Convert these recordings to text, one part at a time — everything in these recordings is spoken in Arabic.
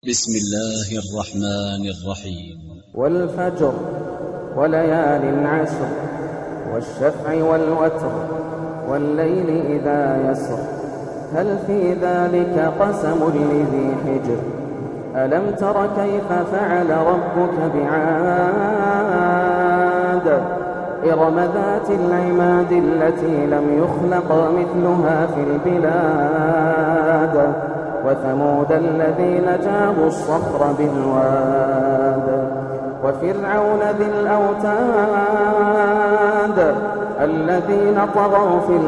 بسم الله الرحمن الرحيم. والفجر وليال عشر والشفع والوتر والليل إذا يسر هل في ذلك قسم لذي حجر ألم تر كيف فعل ربك بعاد إرم ذات العماد التي لم يخلق مثلها في البلاد وثمود الذين جابوا الصخر بالواد وفرعون ذي الأوتاد الذين طغوا في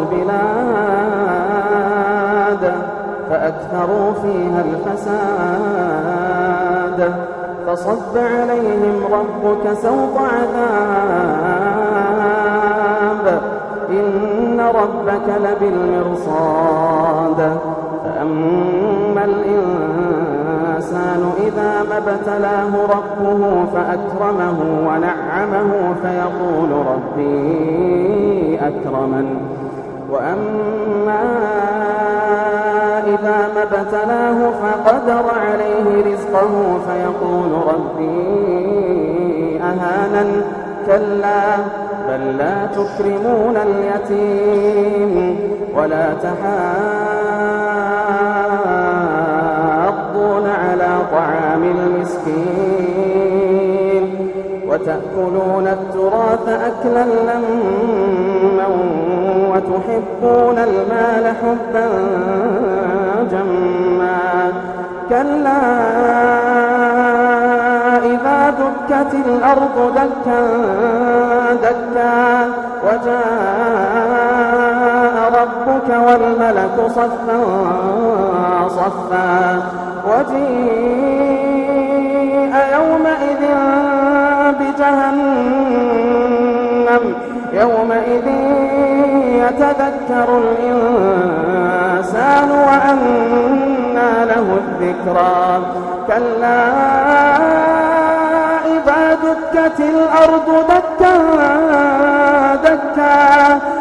البلاد فأكثروا فيها الفساد فصب عليهم ربك سوط عذاب إن ربك لبالمرصاد فأما الإنسان إذا ما ابتلاه ربه فأكرمه ونعمه فيقول ربي أكرمن وأما إذا ما ابتلاه فقدر عليه رزقه فيقول ربي أهانن كلا بل لا تكرمون اليتيم ولا تحاضون على طعام المسكين وتأكلون التراث أكلا لما وتحبون المال حبا جما كلا إذا دكت الأرض دكا دكا وجاء ربك والملك صفا صفا وجيء يومئذ بجهنم يومئذ يتذكر الإنسان وأنى له الذكرى كلا إذا دكت الأرض دكا دكا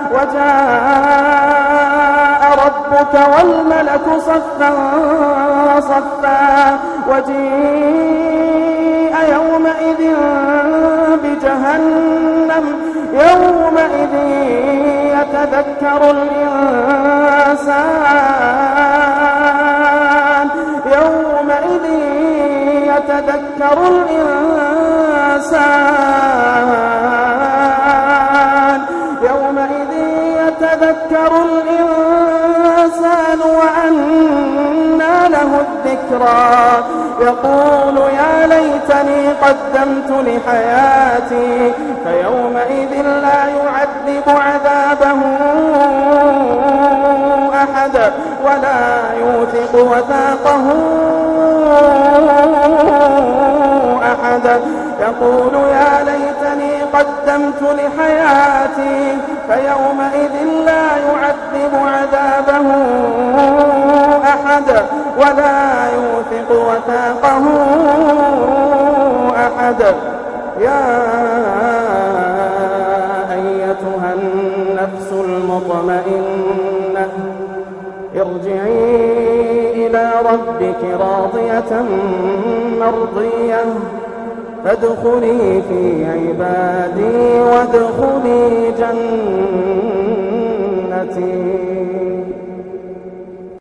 وجاء ربك والملك صفا صفا وجيء يومئذ بجهنم يومئذ يتذكر الإنسان يومئذ يتذكر الإنسان يومئذ يتذكر الإنسان وأنى له الذكرى يقول يا ليتني قدمت لحياتي فيومئذ لا يعذب عذابه أحد ولا يوثق وثاقه أحد يقول يا ليتني قدمت لحياتي فيومئذ لا يعذب عذابه أحد ولا يوثق وثاقه أحد يا أيتها النفس المطمئنة ارجعي إلى ربك راضية مرضية فادخلي في عبادي وادخلي جنتي.